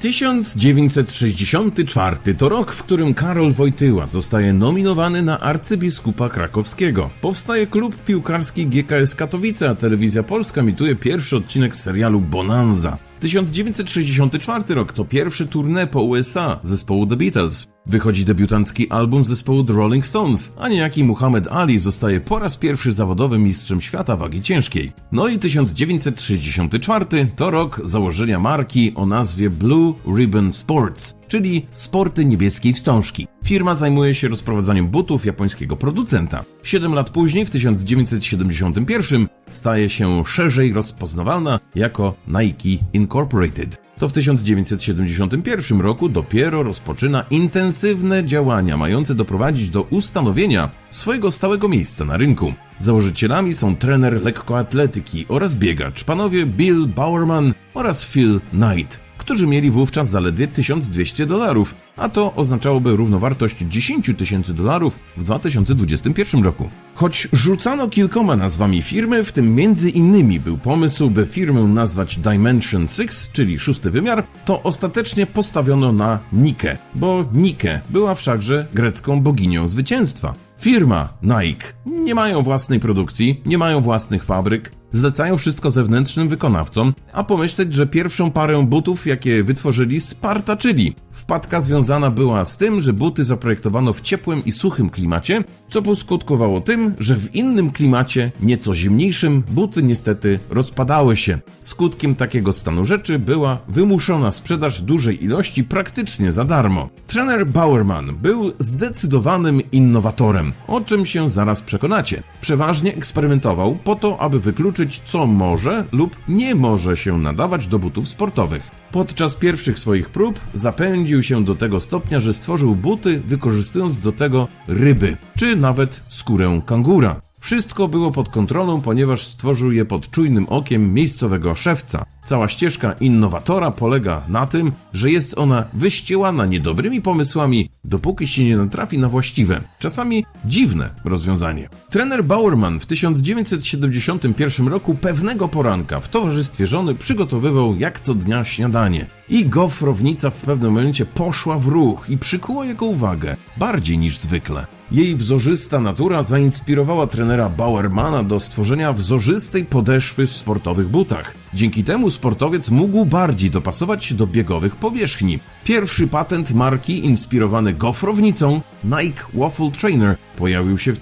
1964 to rok, w którym Karol Wojtyła zostaje nominowany na arcybiskupa krakowskiego. Powstaje klub piłkarski GKS Katowice, a Telewizja Polska emituje pierwszy odcinek serialu Bonanza. 1964 rok to pierwszy tournée po USA zespołu The Beatles. Wychodzi debiutancki album zespołu The Rolling Stones, a niejaki Muhammad Ali zostaje po raz pierwszy zawodowym mistrzem świata wagi ciężkiej. No i 1964 to rok założenia marki o nazwie Blue Ribbon Sports, czyli Sporty Niebieskiej Wstążki. Firma zajmuje się rozprowadzaniem butów japońskiego producenta. 7 lat później, w 1971, staje się szerzej rozpoznawalna jako Nike Incorporated. To w 1971 roku dopiero rozpoczyna intensywne działania mające doprowadzić do ustanowienia swojego stałego miejsca na rynku. Założycielami są trener lekkoatletyki oraz biegacz, panowie Bill Bowerman oraz Phil Knight, którzy mieli wówczas zaledwie $1200, a to oznaczałoby równowartość $10,000 w 2021 roku. Choć rzucano kilkoma nazwami firmy, w tym między innymi był pomysł, by firmę nazwać Dimension 6, czyli szósty wymiar, to ostatecznie postawiono na Nike, bo Nike była wszakże grecką boginią zwycięstwa. Firma Nike nie mają własnej produkcji, nie mają własnych fabryk, zlecają wszystko zewnętrznym wykonawcom, a pomyśleć, że pierwszą parę butów, jakie wytworzyli, spartaczyli. Wpadka związana była z tym, że buty zaprojektowano w ciepłym i suchym klimacie, co poskutkowało tym, że w innym klimacie, nieco zimniejszym, buty niestety rozpadały się. Skutkiem takiego stanu rzeczy była wymuszona sprzedaż dużej ilości praktycznie za darmo. Trener Bowerman był zdecydowanym innowatorem, o czym się zaraz przekonacie. Przeważnie eksperymentował po to, aby wykluczyć, co może lub nie może się nadawać do butów sportowych. Podczas pierwszych swoich prób zapędził się do tego stopnia, że stworzył buty, wykorzystując do tego ryby, czy nawet skórę kangura. Wszystko było pod kontrolą, ponieważ stworzył je pod czujnym okiem miejscowego szewca. Cała ścieżka innowatora polega na tym, że jest ona wyściełana niedobrymi pomysłami, dopóki się nie natrafi na właściwe, czasami dziwne rozwiązanie. Trener Bowerman w 1971 roku pewnego poranka w towarzystwie żony przygotowywał jak co dnia śniadanie. I gofrownica w pewnym momencie poszła w ruch i przykuła jego uwagę, bardziej niż zwykle. Jej wzorzysta natura zainspirowała trenera Bowermana do stworzenia wzorzystej podeszwy w sportowych butach. Dzięki temu sportowiec mógł bardziej dopasować się do biegowych powierzchni. Pierwszy patent marki inspirowany gofrownicą, Nike Waffle Trainer, pojawił się w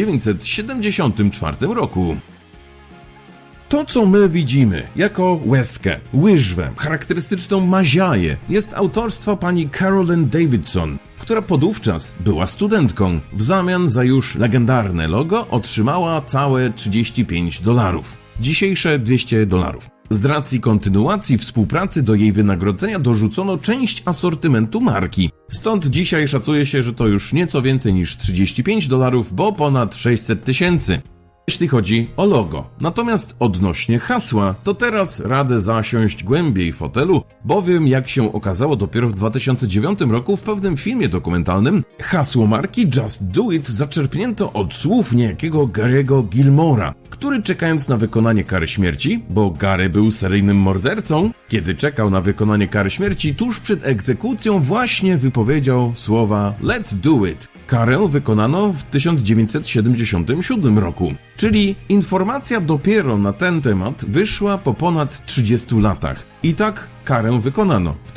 1974 roku. To, co my widzimy jako łezkę, łyżwę, charakterystyczną maziaję, jest autorstwa pani Carolyn Davidson, która podówczas była studentką. W zamian za już legendarne logo otrzymała całe $35. Dzisiejsze $200. Z racji kontynuacji współpracy do jej wynagrodzenia dorzucono część asortymentu marki. Stąd dzisiaj szacuje się, że to już nieco więcej niż $35, bo ponad 600 000. Jeśli chodzi o logo. Natomiast odnośnie hasła, to teraz radzę zasiąść głębiej w fotelu, bowiem jak się okazało dopiero w 2009 roku w pewnym filmie dokumentalnym, hasło marki Just Do It zaczerpnięto od słów niejakiego Gary'ego Gilmora, który czekając na wykonanie kary śmierci, bo Gary był seryjnym mordercą, kiedy czekał na wykonanie kary śmierci, tuż przed egzekucją właśnie wypowiedział słowa Let's do it. Karę wykonano w 1977 roku. Czyli informacja dopiero na ten temat wyszła po ponad 30 latach. I tak karę wykonano w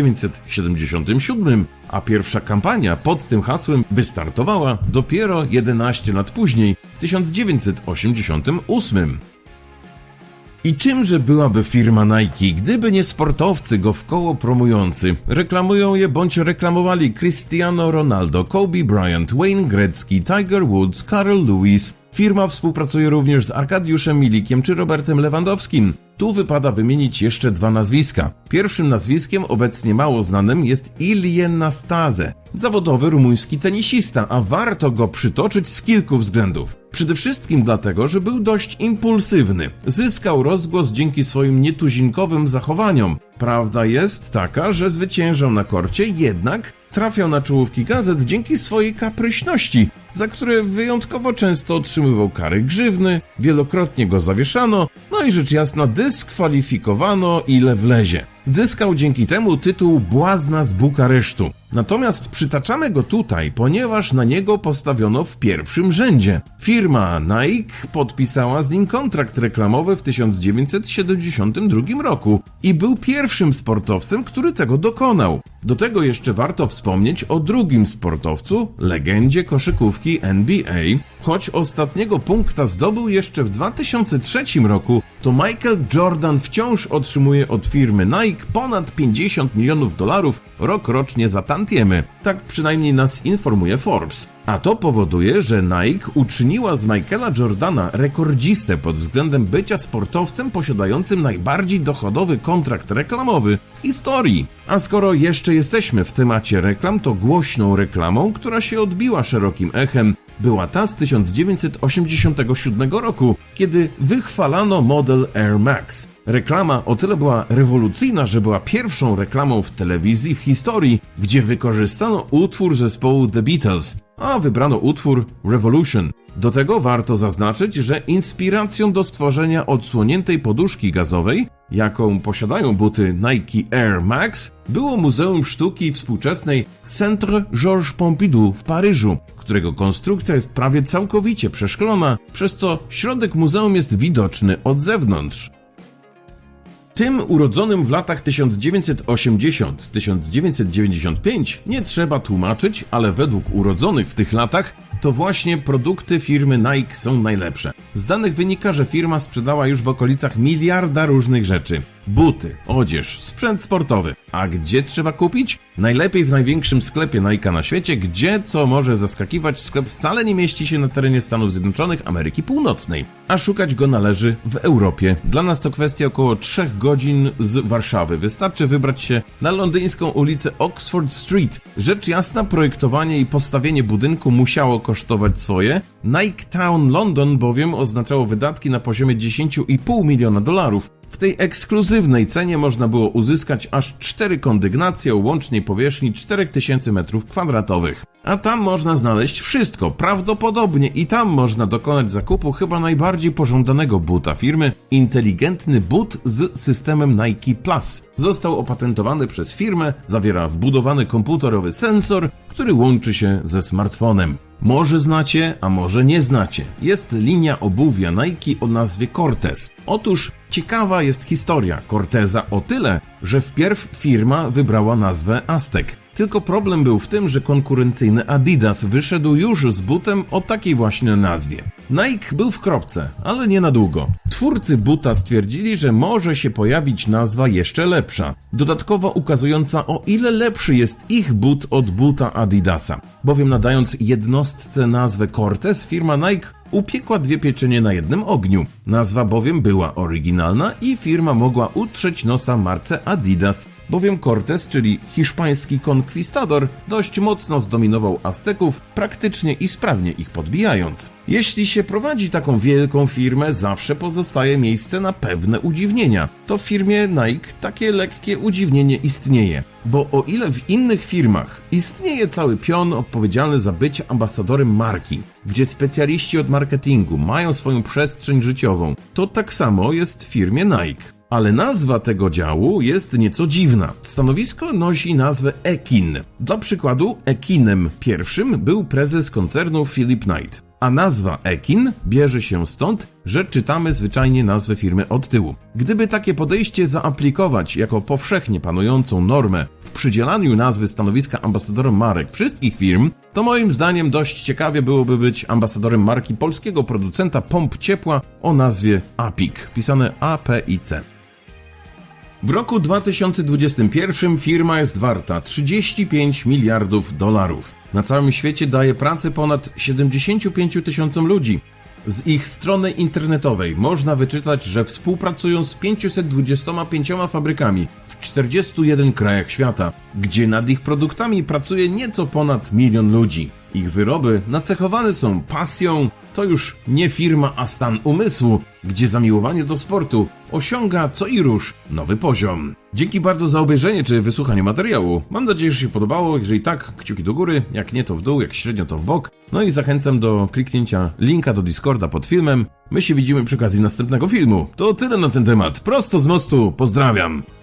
1977, a pierwsza kampania pod tym hasłem wystartowała dopiero 11 lat później, w 1988. I czymże byłaby firma Nike, gdyby nie sportowcy go wkoło promujący? Reklamują je bądź reklamowali Cristiano Ronaldo, Kobe Bryant, Wayne Gretzky, Tiger Woods, Carl Lewis. Firma współpracuje również z Arkadiuszem Milikiem czy Robertem Lewandowskim. Tu wypada wymienić jeszcze dwa nazwiska. Pierwszym nazwiskiem, obecnie mało znanym, jest Ilie Nastase, zawodowy rumuński tenisista, a warto go przytoczyć z kilku względów. Przede wszystkim dlatego, że był dość impulsywny. Zyskał rozgłos dzięki swoim nietuzinkowym zachowaniom. Prawda jest taka, że zwyciężał na korcie, jednak trafiał na czołówki gazet dzięki swojej kapryśności, za które wyjątkowo często otrzymywał kary grzywny, wielokrotnie go zawieszano, no i rzecz jasna dyskwalifikowano ile wlezie. Zyskał dzięki temu tytuł Błazna z Bukaresztu. Natomiast przytaczamy go tutaj, ponieważ na niego postawiono w pierwszym rzędzie. Firma Nike podpisała z nim kontrakt reklamowy w 1972 roku i był pierwszym sportowcem, który tego dokonał. Do tego jeszcze warto wspomnieć o drugim sportowcu, legendzie koszykówki NBA. Choć ostatniego punkta zdobył jeszcze w 2003 roku, to Michael Jordan wciąż otrzymuje od firmy Nike ponad $50 milionów rok-rocznie za tantiemy. Tak przynajmniej nas informuje Forbes. A to powoduje, że Nike uczyniła z Michaela Jordana rekordzistę pod względem bycia sportowcem posiadającym najbardziej dochodowy kontrakt reklamowy w historii. A skoro jeszcze jesteśmy w temacie reklam, to głośną reklamą, która się odbiła szerokim echem, była ta z 1987 roku, kiedy wychwalano model Air Max. Reklama o tyle była rewolucyjna, że była pierwszą reklamą w telewizji w historii, gdzie wykorzystano utwór zespołu The Beatles, a wybrano utwór Revolution. Do tego warto zaznaczyć, że inspiracją do stworzenia odsłoniętej poduszki gazowej, jaką posiadają buty Nike Air Max, było Muzeum Sztuki Współczesnej Centre Georges Pompidou w Paryżu, którego konstrukcja jest prawie całkowicie przeszklona, przez co środek muzeum jest widoczny od zewnątrz. Tym urodzonym w latach 1980-1995 nie trzeba tłumaczyć, ale według urodzonych w tych latach to właśnie produkty firmy Nike są najlepsze. Z danych wynika, że firma sprzedała już w okolicach miliarda różnych rzeczy. Buty, odzież, sprzęt sportowy. A gdzie trzeba kupić? Najlepiej w największym sklepie Nike na świecie, gdzie, co może zaskakiwać, sklep wcale nie mieści się na terenie Stanów Zjednoczonych Ameryki Północnej, a szukać go należy w Europie. Dla nas to kwestia około 3 godzin z Warszawy. Wystarczy wybrać się na londyńską ulicę Oxford Street. Rzecz jasna, projektowanie i postawienie budynku musiało kosztować swoje. Nike Town London bowiem oznaczało wydatki na poziomie $10,5 miliona. W tej ekskluzywnej cenie można było uzyskać aż 4 kondygnacje o łącznej powierzchni 4000 m2. A tam można znaleźć wszystko, prawdopodobnie i tam można dokonać zakupu chyba najbardziej pożądanego buta firmy, inteligentny but z systemem Nike Plus. Został opatentowany przez firmę, zawiera wbudowany komputerowy sensor, który łączy się ze smartfonem. Może znacie, a może nie znacie. Jest linia obuwia Nike o nazwie Cortez. Otóż ciekawa jest historia Corteza o tyle, że wpierw firma wybrała nazwę Aztek. Tylko problem był w tym, że konkurencyjny Adidas wyszedł już z butem o takiej właśnie nazwie. Nike był w kropce, ale nie na długo. Twórcy buta stwierdzili, że może się pojawić nazwa jeszcze lepsza, dodatkowo ukazująca, o ile lepszy jest ich but od buta Adidasa. Bowiem nadając jednostce nazwę Cortez, firma Nike upiekła 2 pieczenie na jednym ogniu. Nazwa bowiem była oryginalna i firma mogła utrzeć nosa marce Adidas, bowiem Cortez, czyli hiszpański konkwistador, dość mocno zdominował Azteków, praktycznie i sprawnie ich podbijając. Jeśli się prowadzi taką wielką firmę, zawsze pozostaje miejsce na pewne udziwnienia. To w firmie Nike takie lekkie udziwnienie istnieje. Bo o ile w innych firmach istnieje cały pion odpowiedzialny za bycie ambasadorem marki, gdzie specjaliści od marketingu mają swoją przestrzeń życiową, to tak samo jest w firmie Nike. Ale nazwa tego działu jest nieco dziwna. Stanowisko nosi nazwę Ekin. Dla przykładu, Ekinem pierwszym był prezes koncernu Philip Knight. A nazwa Ekin bierze się stąd, że czytamy zwyczajnie nazwę firmy od tyłu. Gdyby takie podejście zaaplikować jako powszechnie panującą normę w przydzielaniu nazwy stanowiska ambasadorom marek wszystkich firm, to moim zdaniem dość ciekawie byłoby być ambasadorem marki polskiego producenta pomp ciepła o nazwie APIC, pisane A-P-I-C. W roku 2021 firma jest warta $35 miliardów. Na całym świecie daje pracę ponad 75 tysiącom ludzi. Z ich strony internetowej można wyczytać, że współpracują z 525 fabrykami w 41 krajach świata, gdzie nad ich produktami pracuje nieco ponad 1 milion ludzi. Ich wyroby nacechowane są pasją, to już nie firma, a stan umysłu, gdzie zamiłowanie do sportu osiąga co i rusz nowy poziom. Dzięki bardzo za obejrzenie czy wysłuchanie materiału. Mam nadzieję, że się podobało. Jeżeli tak, kciuki do góry, jak nie to w dół, jak średnio to w bok. No i zachęcam do kliknięcia linka do Discorda pod filmem. My się widzimy przy okazji następnego filmu. To tyle na ten temat. Prosto z mostu. Pozdrawiam.